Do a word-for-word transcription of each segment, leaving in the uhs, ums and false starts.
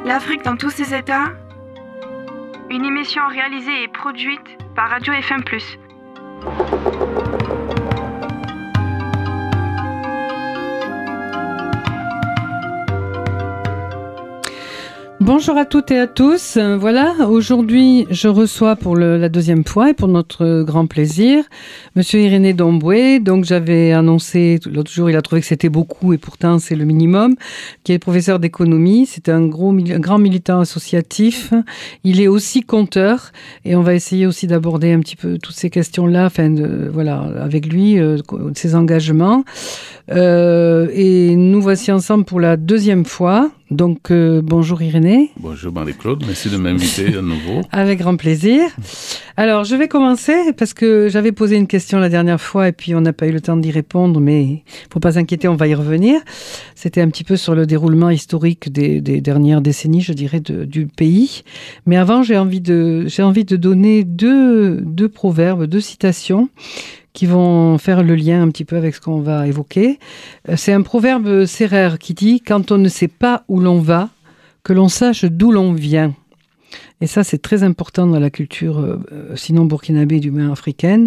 L'Afrique dans tous ses états. Une émission réalisée et produite par Radio F M plus. Bonjour à toutes et à tous. Voilà, aujourd'hui, je reçois pour le, la deuxième fois et pour notre grand plaisir, Monsieur Irénée Domboué. Donc, j'avais annoncé l'autre jour, il a trouvé que c'était beaucoup et pourtant c'est le minimum, qui est professeur d'économie. C'est un gros, un grand militant associatif. Il est aussi conteur et on va essayer aussi d'aborder un petit peu toutes ces questions-là, enfin, de, voilà, avec lui, euh, ses engagements. Euh, et nous voici ensemble pour la deuxième fois. Donc, euh, bonjour Irénée. Bonjour Marie-Claude, merci de m'inviter à nouveau. Avec grand plaisir. Alors, je vais commencer parce que j'avais posé une question la dernière fois et puis on n'a pas eu le temps d'y répondre, mais il ne faut pas s'inquiéter, on va y revenir. C'était un petit peu sur le déroulement historique des, des dernières décennies, je dirais, de, du pays. Mais avant, j'ai envie de, j'ai envie de donner deux, deux proverbes, deux citations qui vont faire le lien un petit peu avec ce qu'on va évoquer. C'est un proverbe sérère qui dit « Quand on ne sait pas où l'on va, que l'on sache d'où l'on vient ». Et ça, c'est très important dans la culture, euh, sinon burkinabé, du moins africaine.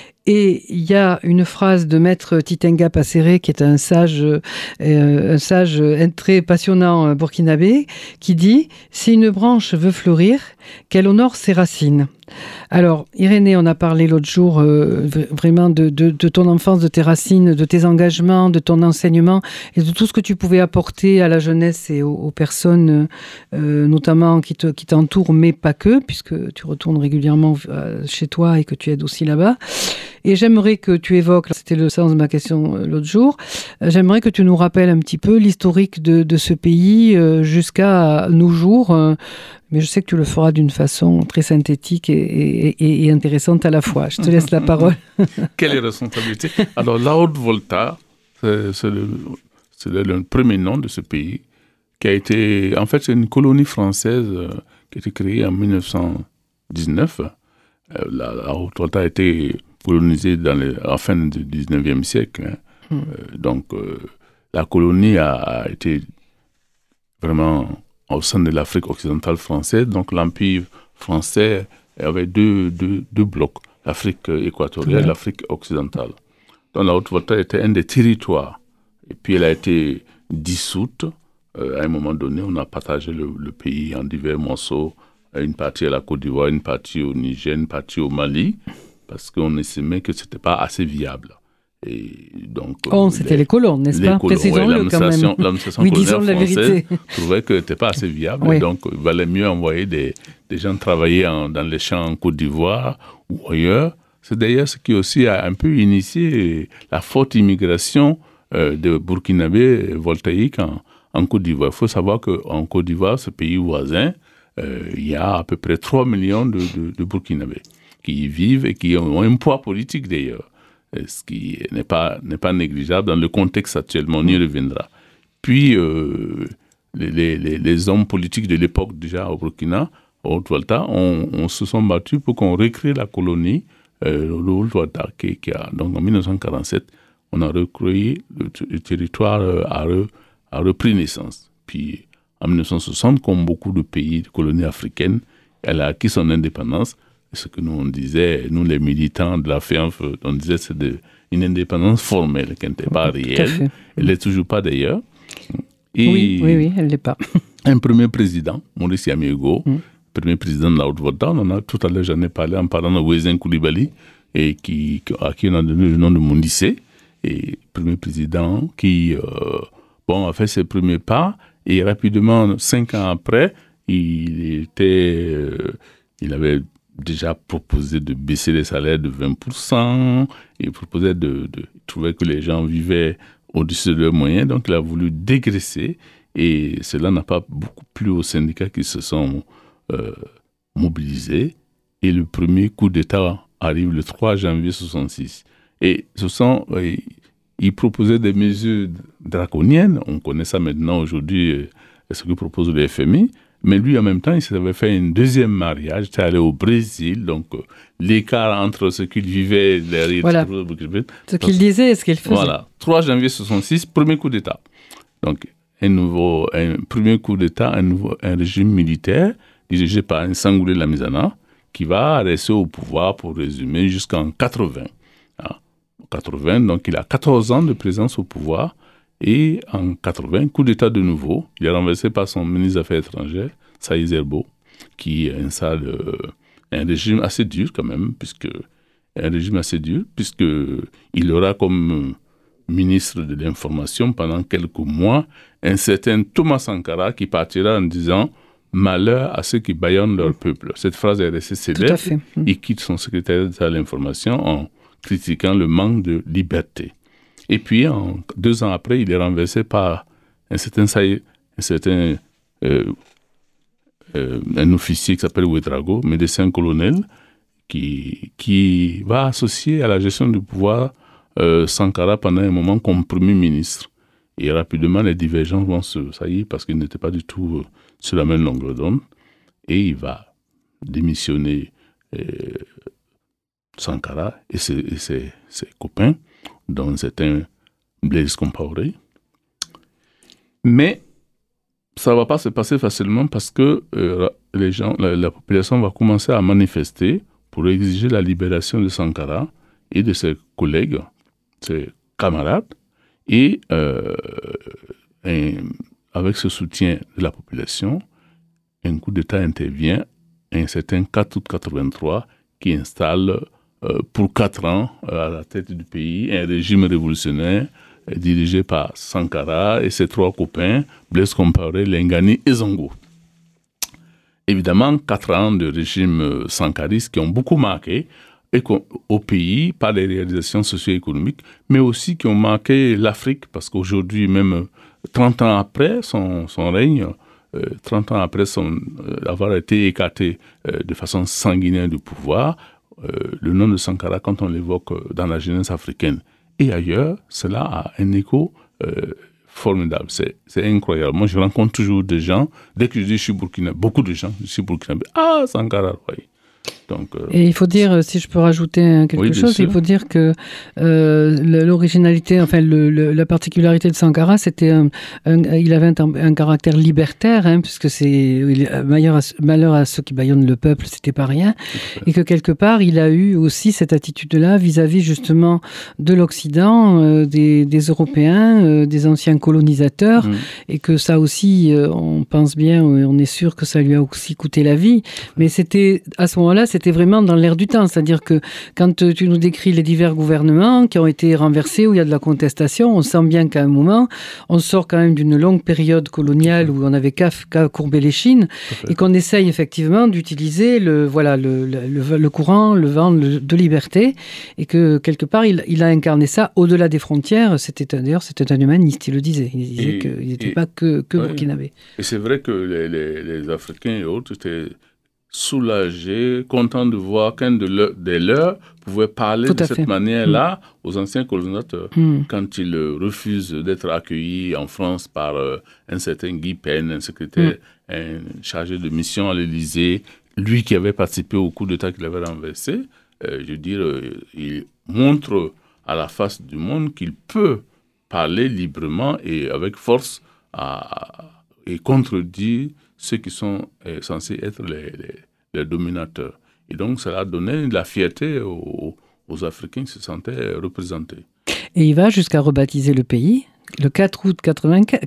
Et il y a une phrase de maître Titenga Passeré, qui est un sage, euh, un sage très passionnant burkinabé, qui dit « Si une branche veut fleurir, qu'elle honore ses racines ». Alors, Irénée, on a parlé l'autre jour euh, vraiment de, de, de ton enfance, de tes racines, de tes engagements, de ton enseignement et de tout ce que tu pouvais apporter à la jeunesse et aux, aux personnes, euh, notamment qui, te, qui t'entourent, mais pas que, puisque tu retournes régulièrement euh, chez toi et que tu aides aussi là-bas. Et j'aimerais que tu évoques, c'était le sens de ma question euh, l'autre jour, euh, j'aimerais que tu nous rappelles un petit peu l'historique de, de ce pays euh, jusqu'à nos jours. Euh, Mais je sais que tu le feras d'une façon très synthétique et, et, et intéressante à la fois. Je te laisse la parole. Quelle responsabilité. Alors, la Haute-Volta, c'est, c'est, le, c'est le premier nom de ce pays, qui a été... En fait, c'est une colonie française euh, qui a été créée en dix-neuf cent dix-neuf. Euh, la, la Haute-Volta a été colonisée dans les, à la fin du dix-neuvième siècle. Hein. Hmm. Euh, donc, euh, la colonie a, a été vraiment... au sein de l'Afrique occidentale française. Donc l'Empire français avait deux, deux, deux blocs, l'Afrique équatoriale et l'Afrique occidentale. Donc la Haute-Volta était un des territoires. Et puis elle a été dissoute. Euh, à un moment donné, on a partagé le, le pays en divers morceaux. Une partie à la Côte d'Ivoire, une partie au Niger, une partie au Mali, parce qu'on estimait que ce n'était pas assez viable. Et donc, oh, c'était les, les colons, n'est-ce pas? Colons, précisons-le ouais, quand même. L'administration oui, coloniale disons la vérité. trouvait que ce n'était pas assez viable. Oui. Donc, il valait mieux envoyer des, des gens travailler en, dans les champs en Côte d'Ivoire ou ailleurs. C'est d'ailleurs ce qui aussi a un peu initié la forte immigration euh, de Burkinabés voltaïques en, en Côte d'Ivoire. Il faut savoir qu'en Côte d'Ivoire, ce pays voisin, euh, il y a à peu près trois millions de, de, de Burkinabés qui y vivent et qui ont un poids politique d'ailleurs. Ce qui n'est pas, n'est pas négligeable dans le contexte actuellement, on y reviendra. Puis, euh, les, les, les hommes politiques de l'époque, déjà au Burkina, au Haute-Volta, on, on se sont battus pour qu'on recrée la colonie, euh, le Haute-Volta, qui, qui a, donc en dix-neuf cent quarante-sept, on a recréé, le, le territoire a, re, a repris naissance. Puis, en dix-neuf cent soixante, comme beaucoup de pays, de colonies africaines, elle a acquis son indépendance. Ce que nous, on disait, nous les militants de la F I A F, on disait c'est de, une indépendance formelle qui n'était pas réelle. Elle n'est toujours pas d'ailleurs. Et oui, oui, oui, elle ne l'est pas. Un premier président, Maurice Yamiego, mm. premier président de la Haute-Volta, on en a tout à l'heure, j'en ai parlé en parlant de Wézin Koulibaly, et qui, à qui on a donné le nom de Mondissé, et premier président qui euh, bon, a fait ses premiers pas, et rapidement, cinq ans après, il était, euh, il avait déjà proposé de baisser les salaires de vingt pour cent, il proposait de, de il trouvait que les gens vivaient au-dessus de leurs moyens, donc il a voulu dégraisser, et cela n'a pas beaucoup plu aux syndicats qui se sont euh, mobilisés, et le premier coup d'État arrive le trois janvier soixante-six. Et ce sont, euh, il proposait des mesures draconiennes, on connaît ça maintenant aujourd'hui, euh, ce que propose le F M I, mais lui, en même temps, il s'avait fait un deuxième mariage, il était allé au Brésil, donc euh, l'écart entre ce qu'il vivait, les voilà. Ce qu'il disait et ce qu'il faisait. Voilà, trois janvier soixante-six, premier coup d'État. Donc, un nouveau, un premier coup d'État, un, nouveau, un régime militaire dirigé par un Sangoulé Lamizana qui va rester au pouvoir, pour résumer, jusqu'en quatre-vingts. Hein. quatre-vingts, donc il a quatorze ans de présence au pouvoir. Et en quatre-vingts, coup d'État de nouveau. Il est renversé par son ministre des Affaires étrangères, Saïd Zerbo, qui installe euh, un régime assez dur quand même, puisque un régime assez dur, puisqu'il aura comme ministre de l'information pendant quelques mois un certain Thomas Sankara qui partira en disant « Malheur à ceux qui bâillonnent leur peuple ». Cette phrase est restée célèbre. Il quitte son secrétaire d'État à l'information en critiquant le manque de liberté. Et puis, en, deux ans après, il est renversé par un certain, un, certain euh, euh, un officier qui s'appelle Ouedraogo, médecin colonel, qui, qui va associer à la gestion du pouvoir euh, Sankara pendant un moment comme Premier ministre. Et rapidement, les divergences vont se saillir parce qu'il n'était pas du tout euh, sur la même longueur d'onde. Et il va démissionner euh, Sankara et ses, et ses, ses copains, dont c'était Blaise Compaoré. Mais ça ne va pas se passer facilement parce que euh, les gens, la, la population va commencer à manifester pour exiger la libération de Sankara et de ses collègues, ses camarades. Et euh, un, avec ce soutien de la population, un coup d'État intervient un certain quatre août quatre-vingt-trois qui installe euh, pour quatre ans euh, à la tête du pays un régime révolutionnaire euh, dirigé par Sankara et ses trois copains, Blaise Compaoré, Lengani et Zongo. Évidemment, quatre ans de régime euh, sankariste qui ont beaucoup marqué au pays par les réalisations socio-économiques, mais aussi qui ont marqué l'Afrique, parce qu'aujourd'hui, même trente ans après son, son règne, euh, trente ans après son, euh, avoir été écarté euh, de façon sanguinaire du pouvoir, euh, le nom de Sankara, quand on l'évoque dans la jeunesse africaine et ailleurs, cela a un écho euh, formidable. C'est, c'est incroyable. Moi, je rencontre toujours des gens, dès que je dis je suis burkinabé, beaucoup de gens, je suis burkinabé, ah, Sankara, oui. Donc, euh, et il faut dire, si je peux rajouter quelque oui, chose, il faut dire que euh, l'originalité, enfin le, le, la particularité de Sankara, c'était un, un, il avait un, un caractère libertaire, hein, puisque c'est malheur à, malheur à ceux qui bâillonnent le peuple, c'était pas rien, et que quelque part il a eu aussi cette attitude-là vis-à-vis justement de l'Occident, euh, des, des Européens, euh, des anciens colonisateurs, mmh. et que ça aussi, euh, on pense bien, on est sûr que ça lui a aussi coûté la vie, mais c'était à ce moment-là, c'était vraiment dans l'air du temps. C'est-à-dire que quand tu nous décris les divers gouvernements qui ont été renversés, où il y a de la contestation, on sent bien qu'à un moment, on sort quand même d'une longue période coloniale où on n'avait qu'à, qu'à courber les chines et qu'on essaye effectivement d'utiliser le, voilà, le, le, le courant, le vent de liberté, et que quelque part, il, il a incarné ça au-delà des frontières. C'était un, d'ailleurs, c'était un humaniste, il le disait. Il disait et, qu'il n'était pas que, que ouais, burkinabé. Et c'est vrai que les, les, les Africains et autres étaient soulagés, contents de voir qu'un de leur, des leurs pouvait parler de cette fait. manière-là mmh. aux anciens colonisateurs. Mmh. Quand ils refusent d'être accueillis en France par euh, un certain Guy Pen, un secrétaire, mmh. un chargé de mission à l'Élysée, lui qui avait participé au coup d'État qu'il avait renversé, euh, je veux dire, euh, il montre à la face du monde qu'il peut parler librement et avec force à, et contredire ceux qui sont euh, censés être les, les, les dominateurs. Et donc, ça a donné de la fierté aux, aux Africains qui se sentaient représentés. Et il va jusqu'à rebaptiser le pays, le quatre août quatre-vingt-quatre,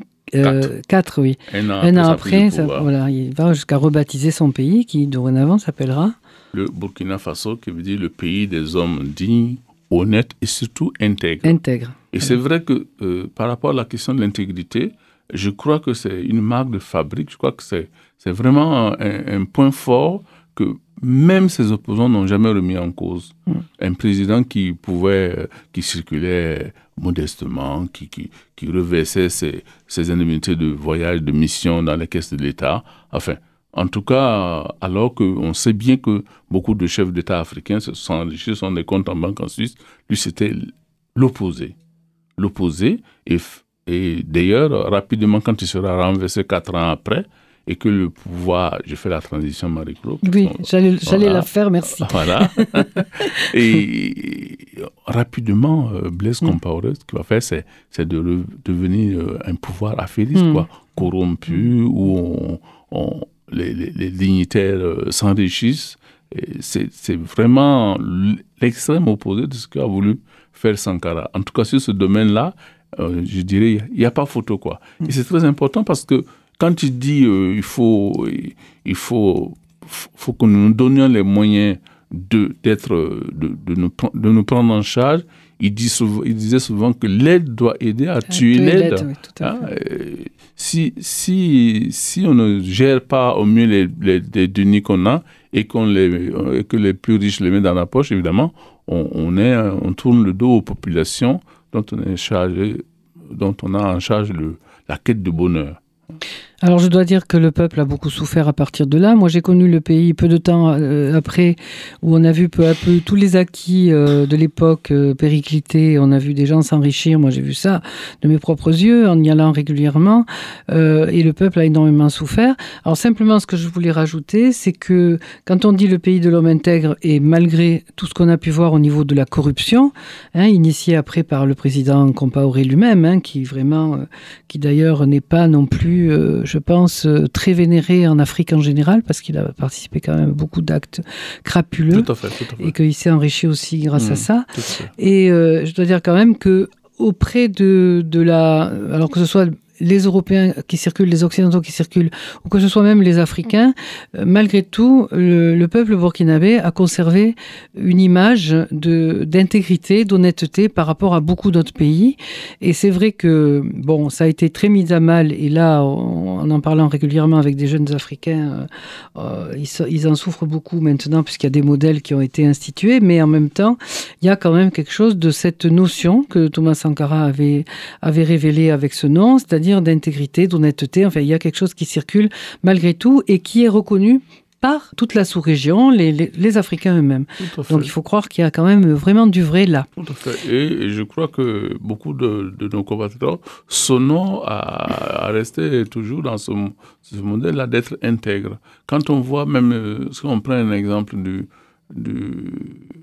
quatre, oui. Un an Un après, an après ça, voilà, il va jusqu'à rebaptiser son pays, qui dorénavant s'appellera le Burkina Faso, qui veut dire le pays des hommes dignes, honnêtes et surtout intègres. Intègre. Et voilà. C'est vrai que euh, par rapport à la question de l'intégrité, je crois que c'est une marque de fabrique. Je crois que c'est, c'est vraiment un, un point fort que même ses opposants n'ont jamais remis en cause. Mm. Un président qui pouvait, qui circulait modestement, qui, qui, qui reversait ses, ses indemnités de voyage, de mission dans les caisses de l'État. Enfin, en tout cas, alors qu'on sait bien que beaucoup de chefs d'État africains se sont enrichis sur des comptes en banque en Suisse, lui, c'était l'opposé. L'opposé et... Et d'ailleurs, rapidement, quand il sera renversé quatre ans après, et que le pouvoir, je fais la transition Marie-Claude. Oui, j'allais, j'allais voilà. la faire, merci. Voilà. Et rapidement, Blaise Compaoré, ce qu'il va faire, c'est, c'est de re- devenir un pouvoir affairiste, mm. quoi, corrompu, où on, on, les, les, les dignitaires s'enrichissent. Et c'est, c'est vraiment l'extrême opposé de ce qu'a voulu faire Sankara. En tout cas, sur ce domaine-là, euh, je dirais, il n'y a pas photo, quoi. Mm. Et c'est très important parce que quand tu dis euh, il faut, il faut, faut que nous nous donnions les moyens de, d'être, de, de, nous, de nous prendre en charge, il, dit souvent, il disait souvent que l'aide doit aider à, à tuer l'aide. l'aide oui, tout à hein, fait. Si, si, si on ne gère pas au mieux les, les, les deniers qu'on a et, qu'on les, et que les plus riches les mettent dans la poche, évidemment, on, on, est, on tourne le dos aux populations dont on, est chargé, dont on a en charge le, la quête de bonheur. Alors je dois dire que le peuple a beaucoup souffert à partir de là. Moi j'ai connu le pays peu de temps euh, après où on a vu peu à peu tous les acquis euh, de l'époque euh, péricliter. On a vu des gens s'enrichir. Moi j'ai vu ça de mes propres yeux en y allant régulièrement euh, et le peuple a énormément souffert. Alors simplement ce que je voulais rajouter c'est que quand on dit le pays de l'homme intègre et malgré tout ce qu'on a pu voir au niveau de la corruption, hein, initiée après par le président Compaoré lui-même, hein, qui vraiment, euh, qui d'ailleurs n'est pas non plus euh, je pense, très vénéré en Afrique en général, parce qu'il a participé quand même à beaucoup d'actes crapuleux. Tout à fait, tout à fait. Et qu'il s'est enrichi aussi grâce mmh, à ça. Et euh, je dois dire quand même qu'auprès de, de la... Alors que ce soit les Européens qui circulent, les Occidentaux qui circulent, ou que ce soit même les Africains, euh, malgré tout, le, le peuple burkinabé a conservé une image de, d'intégrité, d'honnêteté par rapport à beaucoup d'autres pays. Et c'est vrai que, bon, ça a été très mis à mal, et là, on, en en parlant régulièrement avec des jeunes Africains, euh, ils, ils en souffrent beaucoup maintenant, puisqu'il y a des modèles qui ont été institués, mais en même temps, il y a quand même quelque chose de cette notion que Thomas Sankara avait, avait révélée avec ce nom, c'est-à-dire d'intégrité, d'honnêteté. Enfin, il y a quelque chose qui circule malgré tout et qui est reconnu par toute la sous-région, les, les, les Africains eux-mêmes. Donc, il faut croire qu'il y a quand même vraiment du vrai là. Tout à fait. Et je crois que beaucoup de, de nos compatriotes sonnent à, à rester toujours dans ce, ce modèle-là d'être intègre. Quand on voit même, si on prend un exemple du... du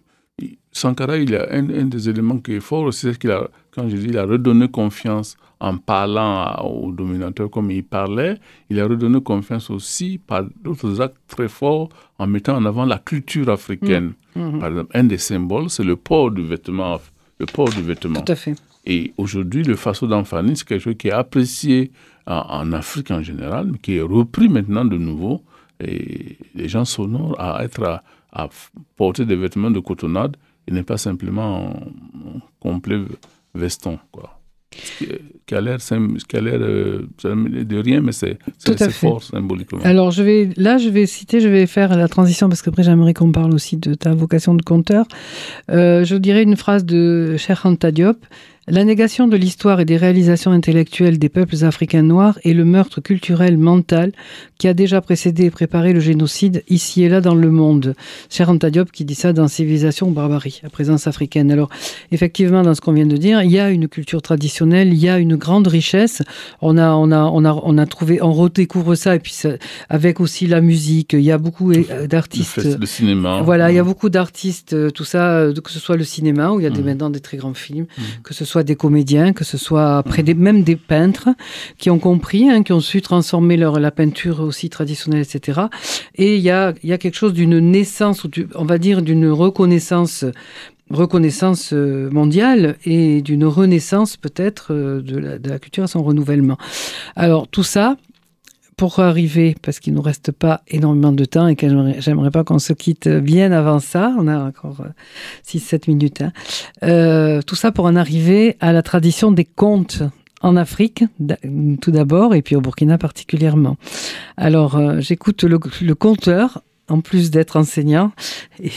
Sankara, il y a un, un des éléments qui est fort aussi, c'est qu'il a, quand je dis, il a redonné confiance en parlant à, aux dominateurs comme il parlait. Il a redonné confiance aussi par d'autres actes très forts en mettant en avant la culture africaine. Mmh. Par exemple, un des symboles, c'est le port du vêtement. Le port du vêtement. Tout à fait. Et aujourd'hui, le faso d'Amfani, c'est quelque chose qui est apprécié en, en Afrique en général, mais qui est repris maintenant de nouveau. Et les gens s'honorent à être à, à porter des vêtements de cotonnade. Il n'est pas simplement un complet veston, quoi. Ce qui, qui a l'air, qui a l'air euh, de rien, mais c'est, c'est, c'est fort symboliquement. Alors, je vais, là, je vais citer, je vais faire la transition, parce qu'après, j'aimerais qu'on parle aussi de ta vocation de conteur. Euh, je dirais une phrase de Cheikh Anta Diop. La négation de l'histoire et des réalisations intellectuelles des peuples africains noirs est le meurtre culturel mental qui a déjà précédé et préparé le génocide ici et là dans le monde. Cheikh Anta Diop qui dit ça dans Civilisation ou barbarie, la présence africaine. Alors, effectivement, dans ce qu'on vient de dire, il y a une culture traditionnelle, il y a une grande richesse. On a, on a, on a, on a trouvé, on redécouvre ça, et puis ça, avec aussi la musique, il y a beaucoup d'artistes. Le, le cinéma. Voilà, il y a beaucoup d'artistes, tout ça, que ce soit le cinéma, où il y a des, mmh. maintenant des très grands films, mmh. que ce soit des comédiens, que ce soit après des, même des peintres qui ont compris, hein, qui ont su transformer leur, la peinture aussi traditionnelle, et cetera. Et il y a, il y a quelque chose d'une naissance, on va dire d'une reconnaissance, reconnaissance mondiale et d'une renaissance peut-être de la, de la culture à son renouvellement. Alors tout ça, pour arriver, parce qu'il ne nous reste pas énormément de temps et que j'aimerais, j'aimerais pas qu'on se quitte bien avant ça, on a encore six sept minutes, hein. euh, tout ça pour en arriver à la tradition des contes en Afrique, tout d'abord, et puis au Burkina particulièrement. Alors, euh, j'écoute le, le conteur, en plus d'être enseignant et,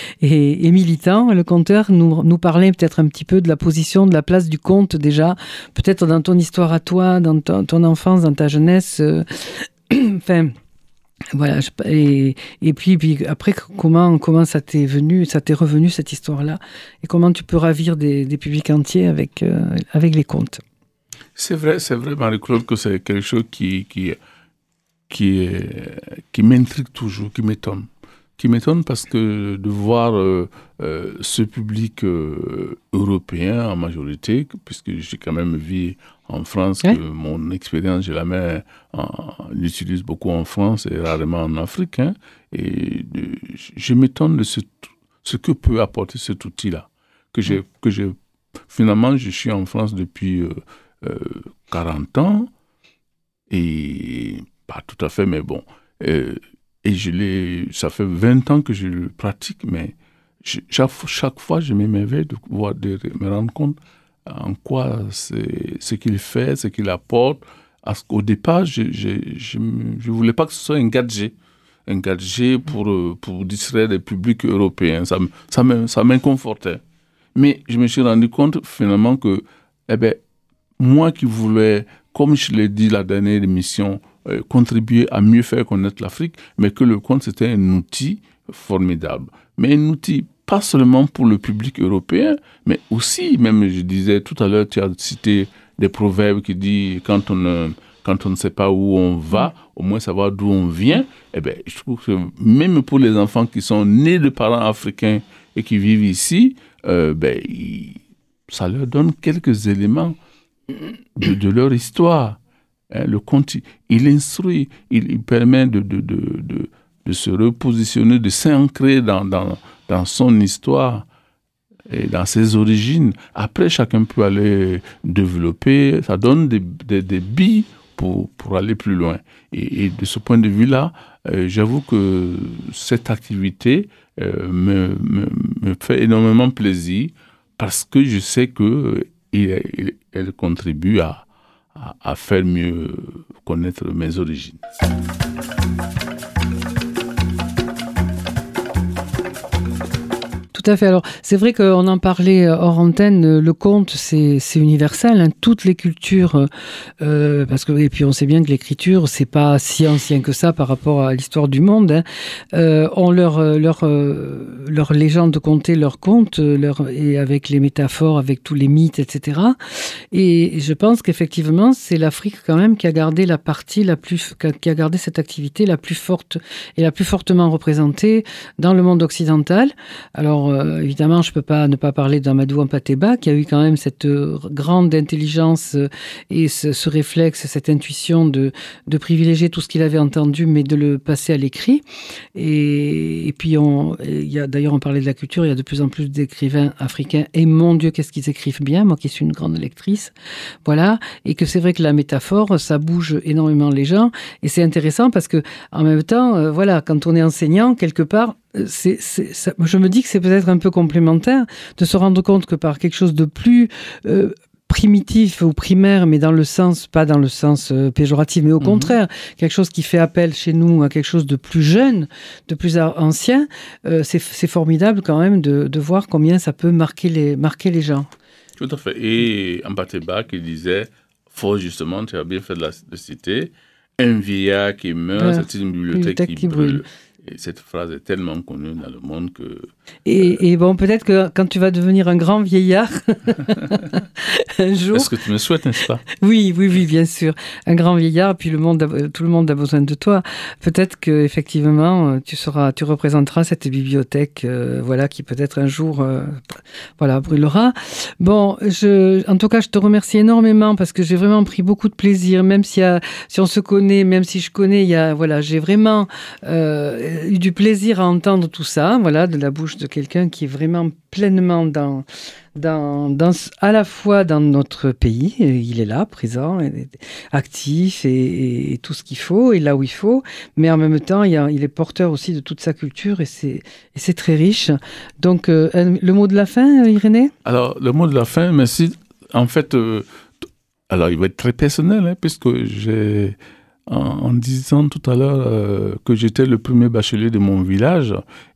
et, et militant, le conteur nous, nous parlait peut-être un petit peu de la position, de la place du conte déjà, peut-être dans ton histoire à toi, dans ton, ton enfance, dans ta jeunesse. Euh, enfin, voilà. Je, et, et puis, puis après, comment, comment ça t'est venu, ça t'est revenu cette histoire-là, et comment tu peux ravir des, des publics entiers avec, euh, avec les contes. C'est vrai, c'est vrai, Marie-Claude, que c'est quelque chose qui... qui qui, est, qui m'intrigue toujours, qui m'étonne. Qui m'étonne parce que de voir euh, euh, ce public euh, européen en majorité, puisque j'ai quand même vu en France, ouais. que mon expérience, je la mets, en, l'utilise beaucoup en France et rarement en Afrique, hein, et de, je m'étonne de ce, ce que peut apporter cet outil-là. Que j'ai, que j'ai, finalement, je suis en France depuis euh, euh, quarante ans, et pas tout à fait, mais bon... Euh, Et je l'ai, ça fait vingt ans que je le pratique, mais je, chaque, chaque fois, je m'émerveille de, voir, de me rendre compte en quoi c'est, ce qu'il fait, ce qu'il apporte. Au départ, je ne voulais pas que ce soit un gadget, un gadget pour, pour distraire les publics européens. Ça, ça, ça m'inconfortait. Mais je me suis rendu compte finalement que, eh ben, moi qui voulais, comme je l'ai dit la dernière émission, euh, contribuer à mieux faire connaître l'Afrique, mais que le conte, c'était un outil formidable. Mais un outil pas seulement pour le public européen, mais aussi, même je disais tout à l'heure, tu as cité des proverbes qui disent quand on ne, quand on ne sait pas où on va, au moins savoir d'où on vient. Eh bien, je trouve que même pour les enfants qui sont nés de parents africains et qui vivent ici, euh, ben, il, ça leur donne quelques éléments de, de leur histoire. Hein, le conte, il instruit, il, il permet de, de, de, de, de se repositionner, de s'ancrer dans, dans, dans son histoire et dans ses origines. Après, chacun peut aller développer, ça donne des, des, des billes pour, pour aller plus loin. Et, et de ce point de vue-là, euh, j'avoue que cette activité euh, me, me, me fait énormément plaisir parce que je sais qu'elle contribue à, à, à faire mieux connaître mes origines. Tout à fait. Alors, c'est vrai qu'on en parlait hors antenne, le conte, c'est, c'est universel, hein, toutes les cultures, euh, parce que, et puis on sait bien que l'écriture, c'est pas si ancien que ça par rapport à l'histoire du monde, hein, euh, ont leur, leur, euh, leur légende contée, leur conte, leur, et avec les métaphores, avec tous les mythes, et cetera. Et je pense qu'effectivement, c'est l'Afrique quand même qui a gardé la partie la plus, qui a gardé cette activité la plus forte et la plus fortement représentée dans le monde occidental. Alors, Euh, évidemment, je ne peux pas ne pas parler d'Amadou Hampâté-Bâ, qui a eu quand même cette euh, grande intelligence euh, et ce, ce réflexe, cette intuition de, de privilégier tout ce qu'il avait entendu, mais de le passer à l'écrit. Et, et puis, on, il y a, d'ailleurs, on parlait de la culture, il y a de plus en plus d'écrivains africains, et mon Dieu, qu'est-ce qu'ils écrivent bien, moi qui suis une grande lectrice. Voilà. Et que c'est vrai que la métaphore, ça bouge énormément les gens. Et c'est intéressant parce que, en même temps, euh, voilà, quand on est enseignant, quelque part, C'est, c'est, ça, je me dis que c'est peut-être un peu complémentaire de se rendre compte que par quelque chose de plus euh, primitif ou primaire, mais dans le sens, pas dans le sens euh, péjoratif, mais au mmh. contraire, quelque chose qui fait appel chez nous à quelque chose de plus jeune, de plus ancien, euh, c'est, c'est formidable quand même de, de voir combien ça peut marquer les, marquer les gens. Tout à fait. Et Hampâté-Bâ qui disait, fort justement, tu as bien fait de la de citer, un vieillard qui meurt, ouais, c'est une bibliothèque, bibliothèque qui, qui brûle. brûle. Et cette phrase est tellement connue dans le monde que... Et, euh... et bon, peut-être que quand tu vas devenir un grand vieillard, un jour... Est-ce que tu me souhaites, n'est-ce pas ? Oui, oui, oui, bien sûr. Un grand vieillard, puis le monde a, tout le monde a besoin de toi. Peut-être qu'effectivement, tu seras, tu représenteras cette bibliothèque, euh, voilà, qui peut-être un jour, euh, voilà, brûlera. Bon, je, en tout cas, je te remercie énormément parce que j'ai vraiment pris beaucoup de plaisir, même si, a, si on se connaît, même si je connais, il y a, voilà, j'ai vraiment... Euh, eu du plaisir à entendre tout ça, voilà, de la bouche de quelqu'un qui est vraiment pleinement dans, dans, dans, à la fois dans notre pays, il est là, présent, actif et, et, et tout ce qu'il faut, et là où il faut, mais en même temps, il, y a, il est porteur aussi de toute sa culture et c'est, et c'est très riche. Donc, euh, le mot de la fin, Irénée ? Alors, le mot de la fin, merci. En fait, euh, alors il va être très personnel, hein, puisque j'ai... En disant tout à l'heure euh, que j'étais le premier bachelier de mon village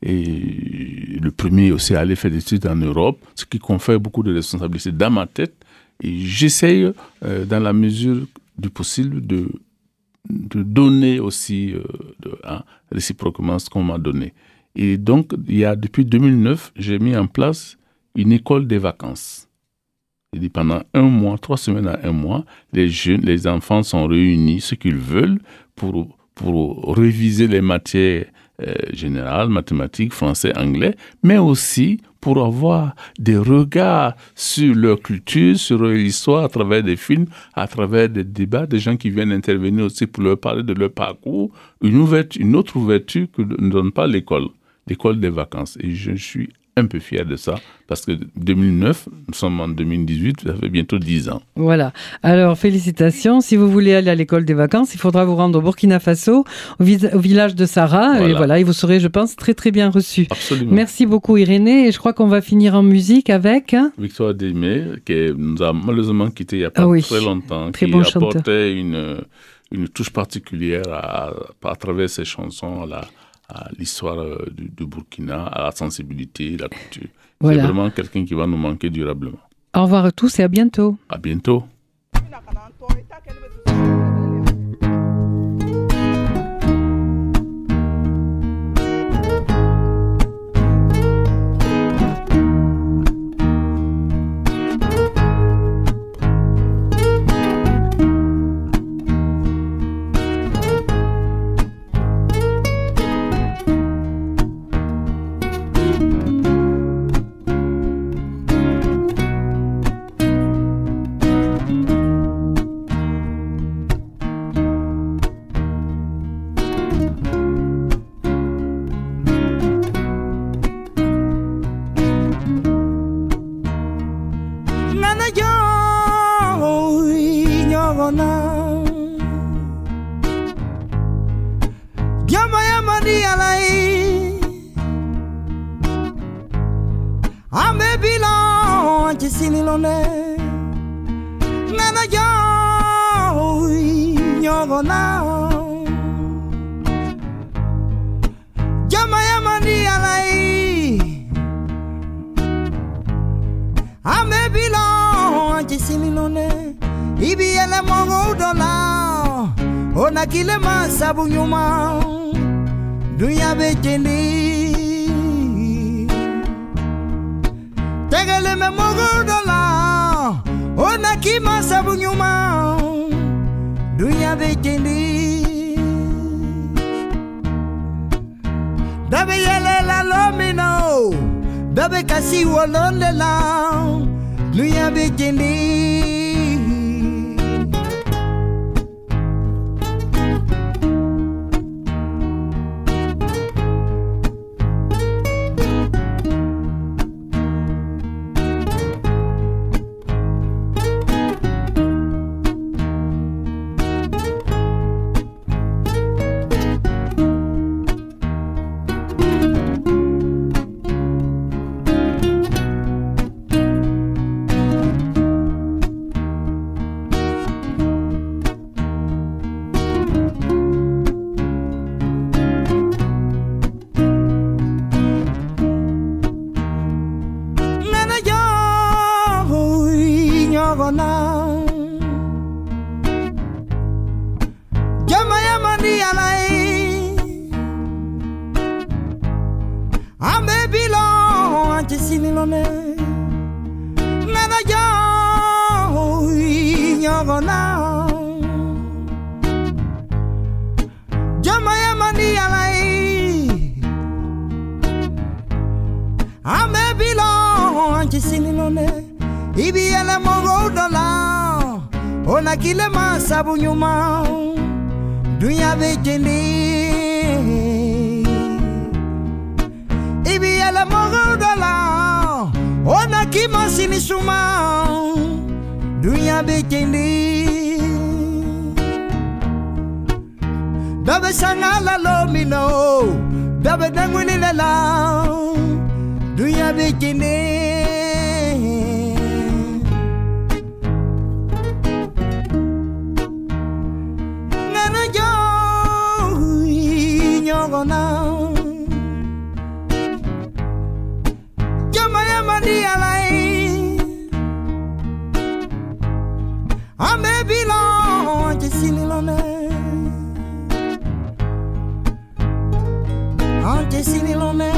et le premier aussi à aller faire des études en Europe, ce qui confère beaucoup de responsabilités dans ma tête. Et j'essaye, euh, dans la mesure du possible, de, de donner aussi euh, de, hein, réciproquement ce qu'on m'a donné. Et donc, il y a, depuis deux mille neuf, j'ai mis en place une école des vacances. Il dit pendant un mois, trois semaines à un mois, les jeunes, les enfants sont réunis, ce qu'ils veulent, pour, pour réviser les matières euh, générales, mathématiques, français, anglais, mais aussi pour avoir des regards sur leur culture, sur leur histoire à travers des films, à travers des débats, des gens qui viennent intervenir aussi pour leur parler de leur parcours, une, ouverture, une autre ouverture que ne donne pas l'école, l'école des vacances. Et je suis un peu fier de ça, parce que deux mille neuf, nous sommes en deux mille dix-huit, ça fait bientôt dix ans. Voilà. Alors, félicitations. Si vous voulez aller à l'école des vacances, il faudra vous rendre au Burkina Faso, au, vis- au village de Sarah, voilà. Et voilà, et vous serez, je pense, très très bien reçu. Absolument. Merci beaucoup, Irénée, et je crois qu'on va finir en musique avec... Hein Victoire Démé, qui nous a malheureusement quitté il n'y a pas ah oui. très longtemps, très qui bon apportait une, une touche particulière à, à travers ses chansons à la... à l'histoire du, du Burkina, à la sensibilité, la culture. Voilà. C'est vraiment quelqu'un qui va nous manquer durablement. Au revoir à tous et à bientôt. À bientôt.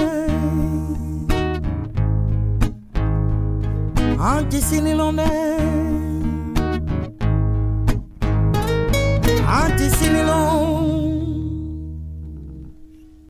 Auntie Silly Lonely.